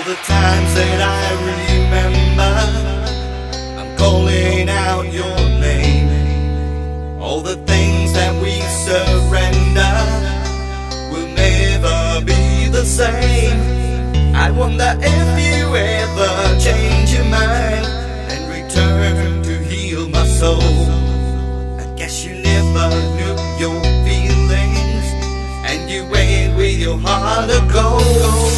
the times that I remember, I'm calling out your name. All the things that we surrender will never be the same. I wonder if you ever change your mind and return to heal my soul. I guess you never knew your feelings, and you went with your heart of gold.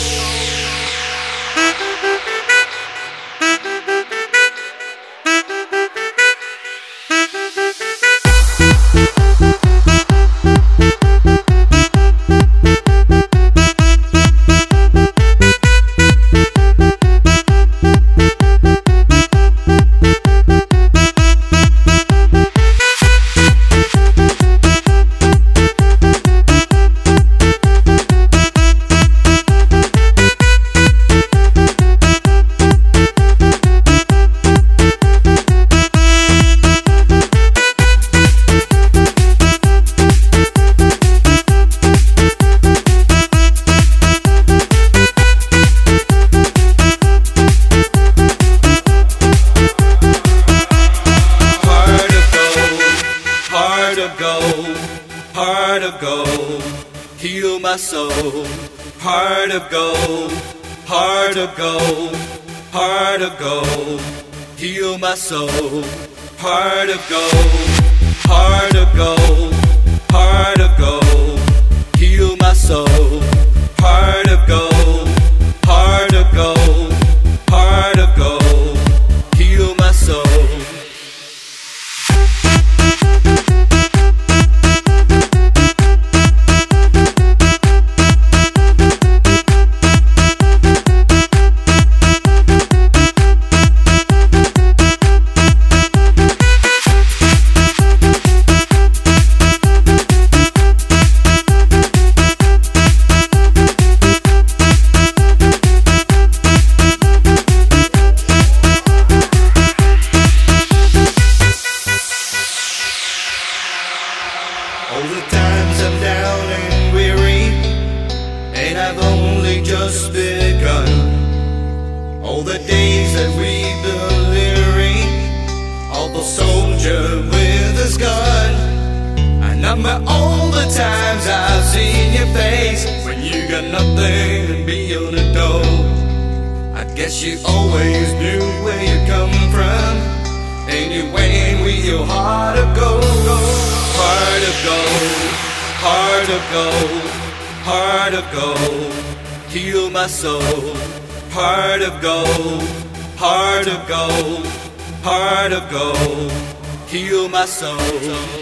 Heart of gold, heal my soul. Heart of gold, heart of gold, heart of gold, heal my soul. Heart of gold, heart of gold, heart of gold, heal my soul. Heart of gold, heart of gold, heart of gold, heal my soul. All the times I'm down and weary, and I've only just begun. All the days that we've been leery, all the soldier with his gun. I number all the times I've seen your face when you got nothing to be on the door. I guess you always knew where you come from, and you went with your heart of gold. Heart of gold, heart of gold, heart of gold, heal my soul. Heart of gold, heart of gold, heart of gold, heal my soul.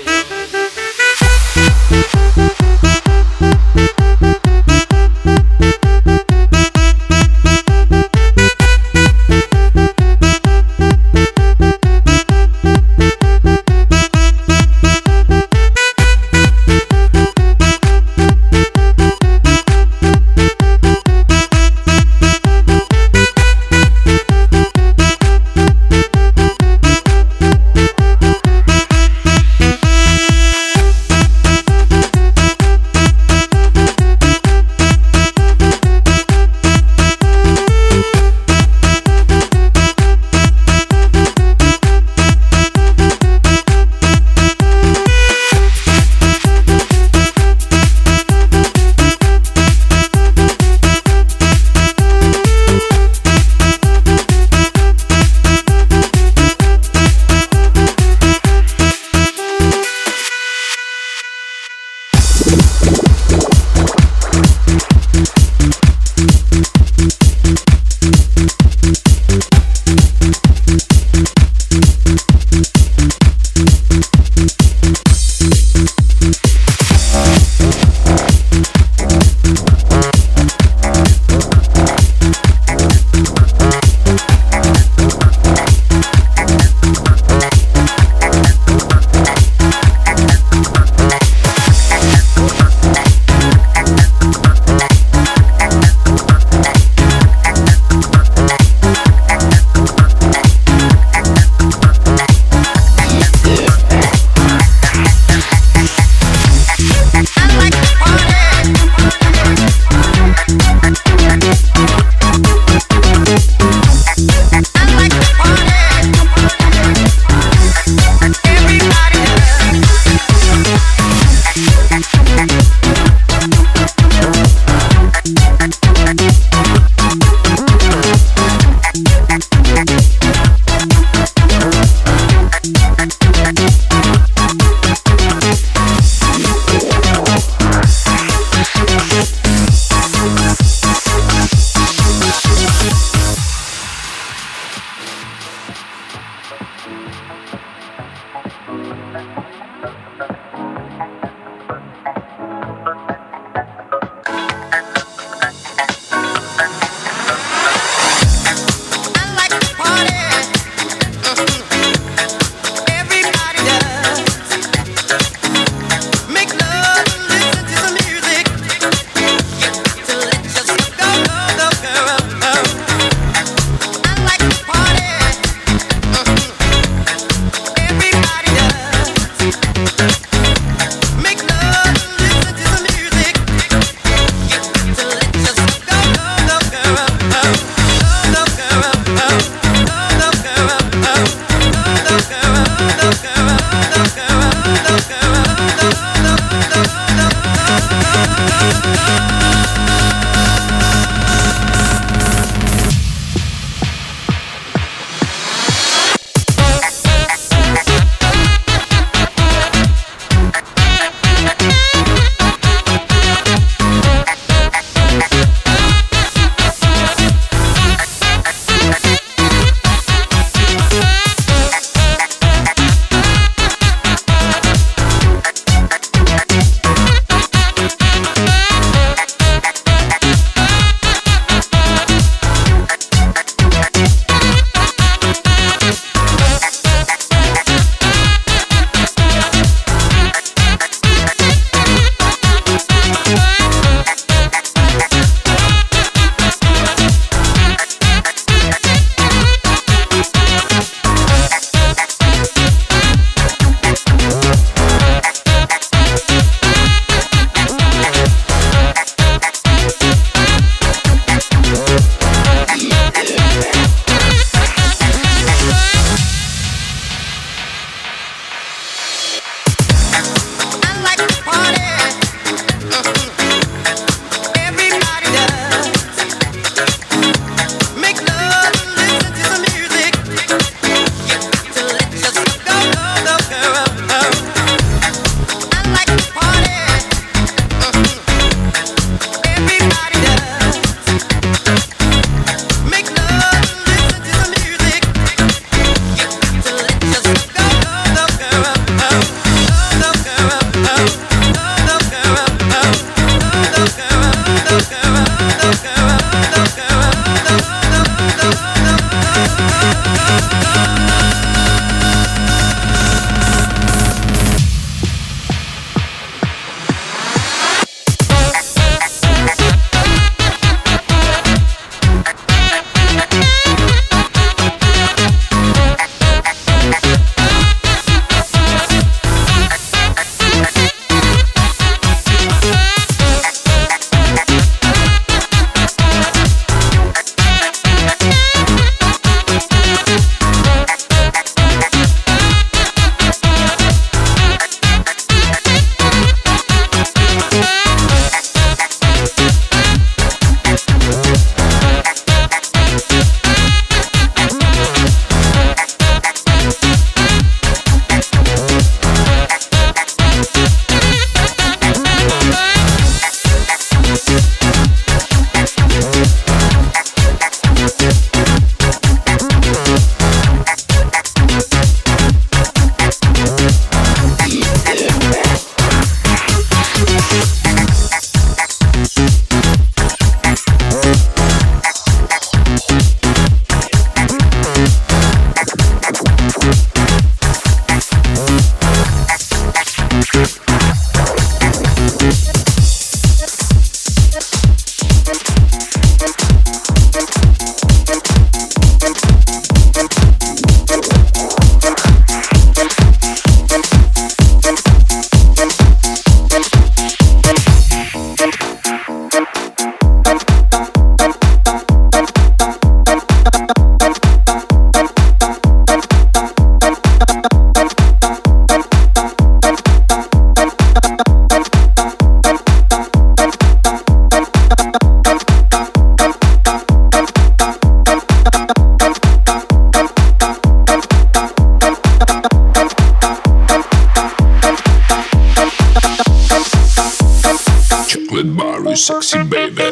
baby.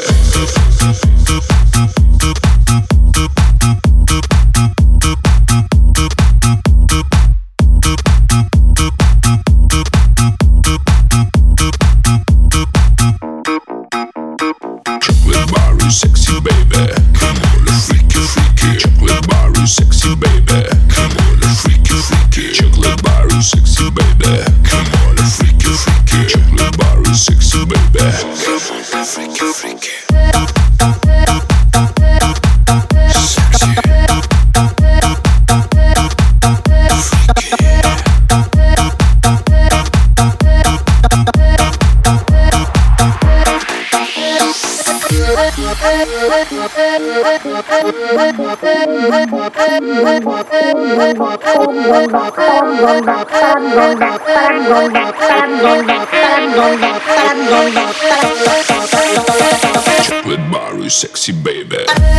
Chocolate bar is sexy, baby. Come on, freaky, freaky. Chocolate bar is sexy, baby. Come on, freaky, freaky. Chocolate bar is sexy, baby. Come on, freaky, freaky. Chocolate bar is sexy, baby. Come on, freaky, freaky. Chocolate bar is sexy, baby.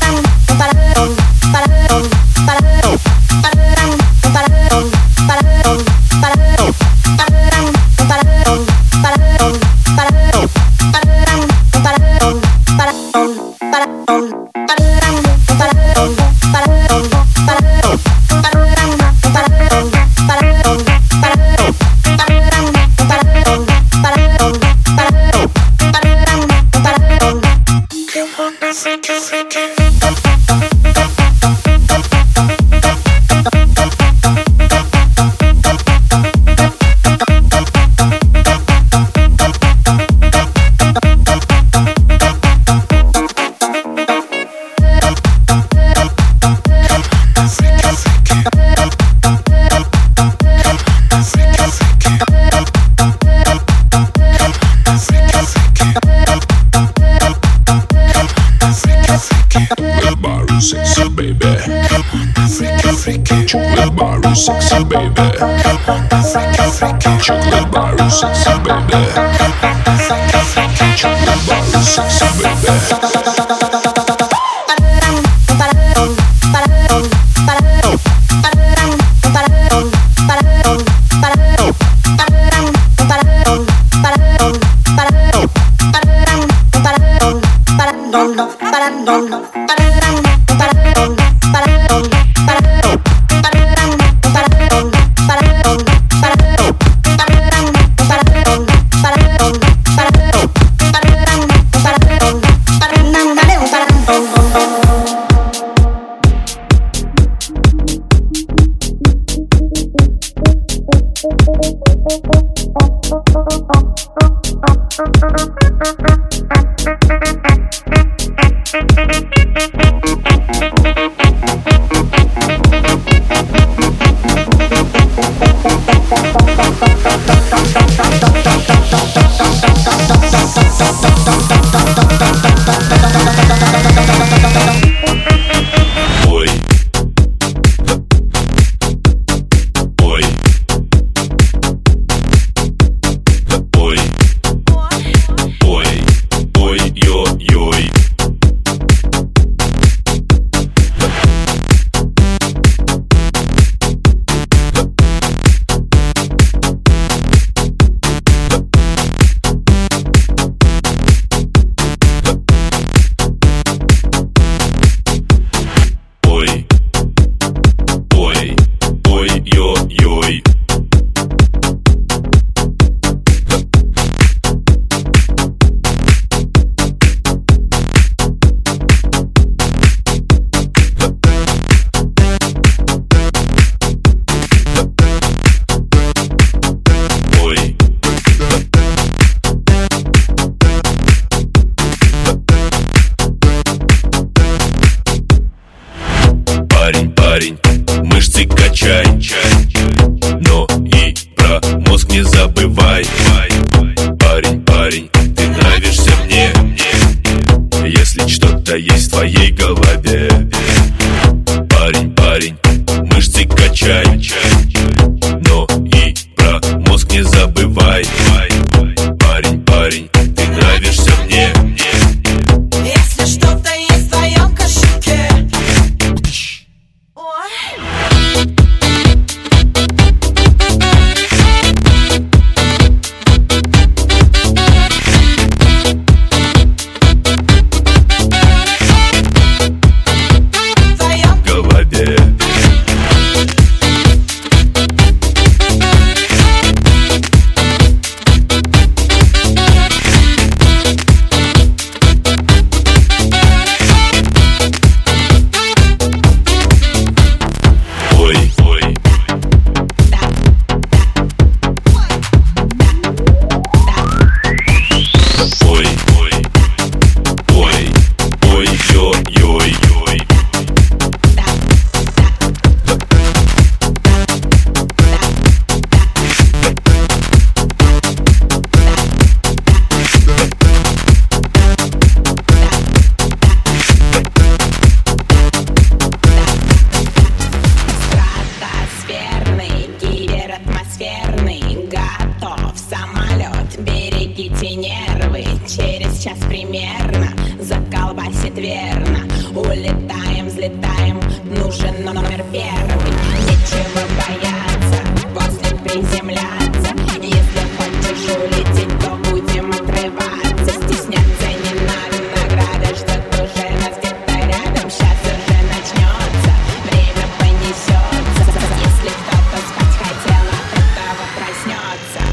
Sexy baby, freaky freaky. Chocolate bar is sexy baby. Freaky freaky. Chocolate bar is sexy baby. Chocolate bar is sexy baby. Парень, мышцы качай, но и про мозг не забывай. Парень, ты нравишься мне, если что-то есть в твоей голове. Парень, мышцы качай, но и про мозг не забывай. Парень, ты нравишься мне. Если что-то есть в твоем кошельке. заколбасит верно. Улетаем, взлетаем, нужен номер первый. Нечего бояться, после приземляться. Если хочешь улететь, то будем отрываться. Стесняться не надо, награда ждет уже нас где-то рядом. Сейчас уже начнется, время понесется. Если кто-то спать хотел, от этого проснется.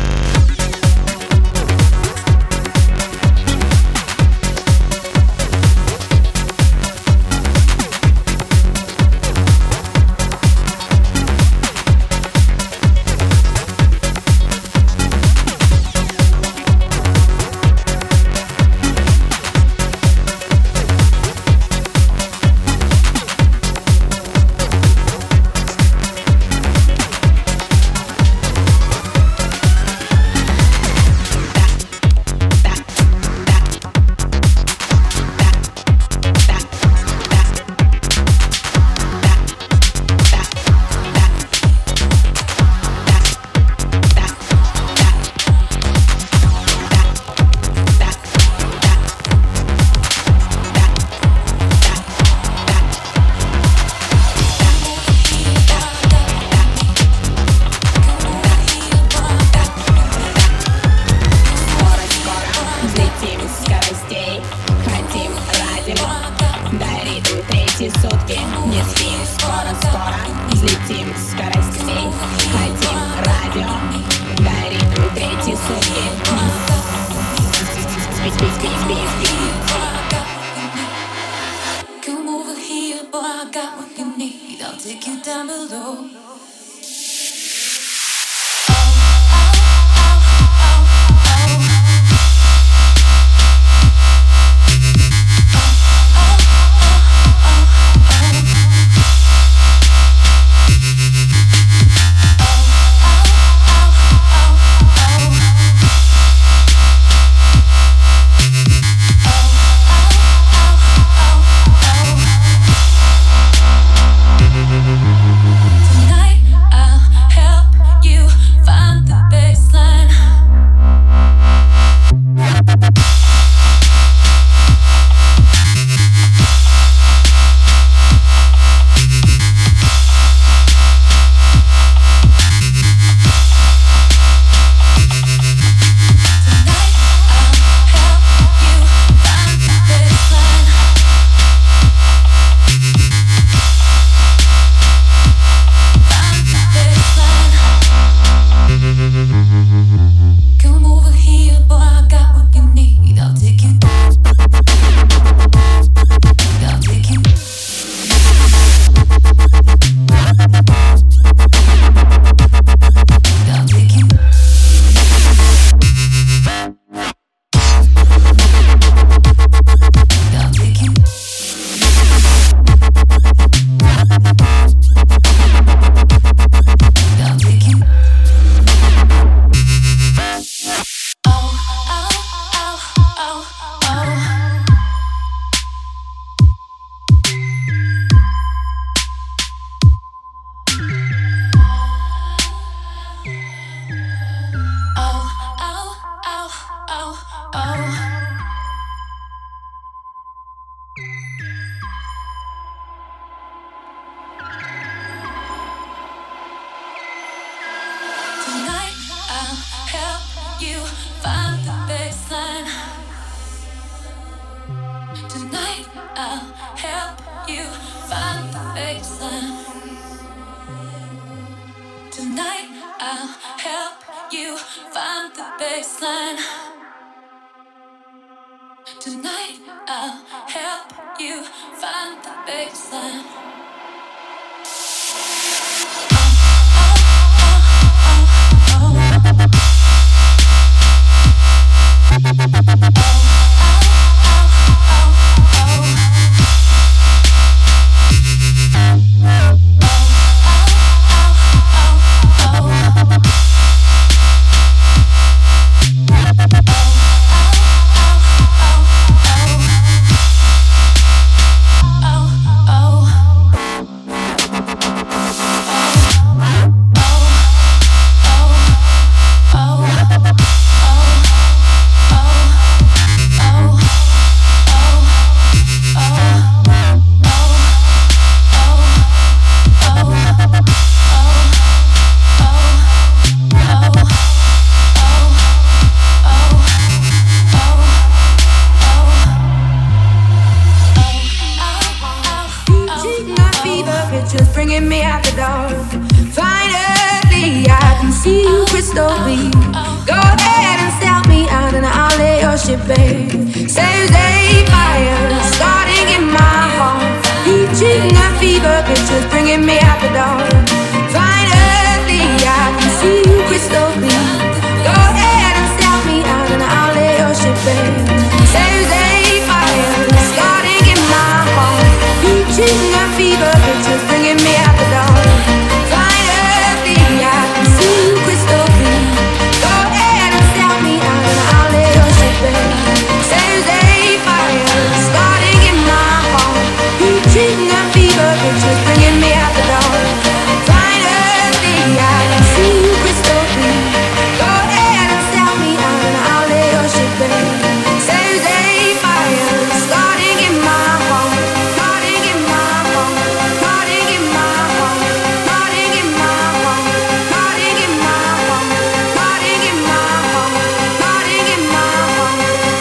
pictures bringing me out the dark. Finally, I can see you crystal clear. Go ahead and sell me out and I'll lay your ship bare. There's a fire starting in my heart, reaching a fever, pictures bringing me out the dark. Finally, I can see you crystal clear. Go ahead and sell me out and I'll lay your ship bare. There's a fire starting in my heart, reaching a fever, pictures bringing me out the dark. Finally, I can see you crystal clear. Go ahead and sell me out and I'll lay your ship bare. There's a fire starting in my heart, reaching a fever, pictures bringing me out the dark. Finally, I can see you crystal clear. Go ahead and sell me out and I'll lay your ship bare. There's a fire starting in my heart, starting in my heart, starting in my heart, starting in my heart, starting in my heart, starting in my heart, starting in my heart,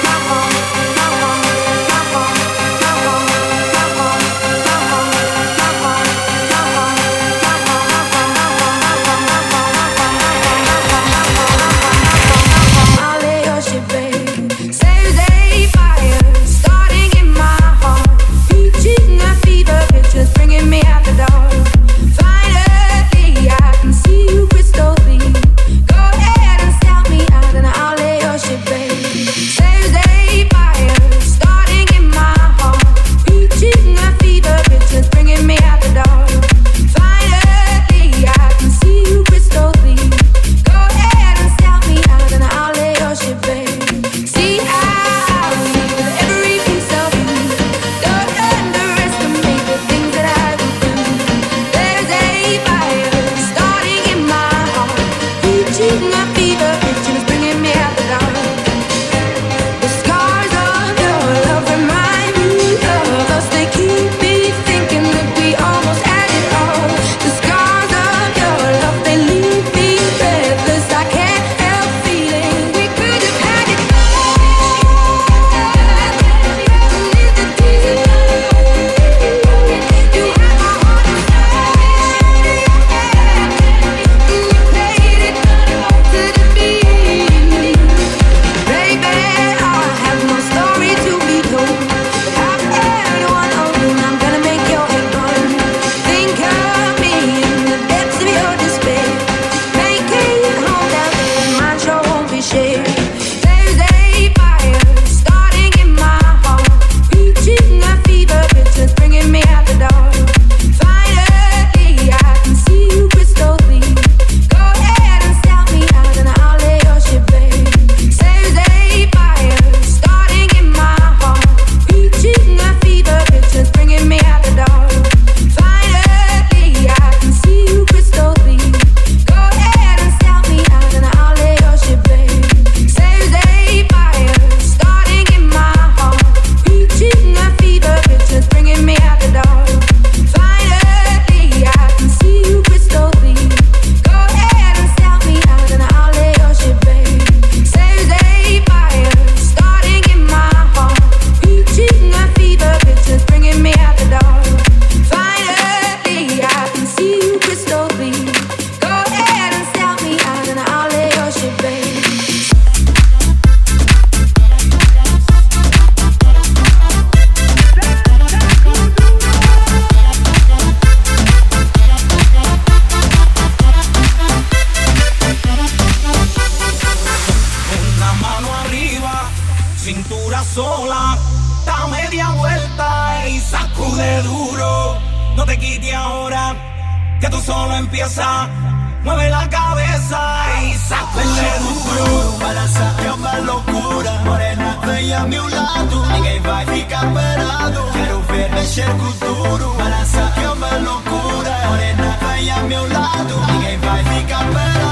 I'll lay your ship bare. There's a fire starting in my heart, reaching a fever, pictures bringing me out the dark. Finally, I can see you crystal clear. Go ahead and sell me out and I'll lay your ship bare. There's a fire starting in my heart, reaching a fever, pictures bringing me out the dark. Finally, I can see you crystal clear. Go ahead and sell me out and I'll lay your ship bare. See how with every piece of you, don't underestimate the things that I will do. There's a fire starting in my heart, reaching a fever, pictures bringing me out the dark. The scars of your love remind me of us. They keep me thinking that we almost had it all. The scars of your love, they leave me breathless. I can't help feeling we could have had it all. You had my heart inside, and you played it to the beat. Baby, I have no story to be told, but I've heard one of them. I'm gonna make your head burn. Think of me in the depths of your despair. Make it home down there, mine sure won't be shared. There's a fire starting in my heart, reaching a fever, pictures bringing me out the dark. Finally, I can see you crystal clear. Go ahead and sell me out and I'll lay your ship bare. There's a fire starting in my heart, reaching a fever, pictures bringing me out the dark. Finally, I can see you crystal clear. Go ahead and sell me out and I'll lay your ship bare. There's a fire starting in my heart, reaching a fever, pictures bringing me out the dark. Finally, I can see you crystal clear. Go ahead and sell me out and I'll lay your ship bare. There's a fire starting in my heart, reaching a fever, pictures bringing me out the dark. Finally, I can see you crystal clear. Go ahead and sell me out and I'll lay your ship bare. Una mano arriba, cintura sola, da media vuelta y sacude duro. No te quites ahora, que tú solo empiezas. Mueve la cabeza y sacude duro. Balança uma loucura, morena vem a meu lado. Ninguém vai ficar parado, quero ver mexer com duro. Balança uma loucura, morena vem a meu lado. Ninguém vai ficar parado.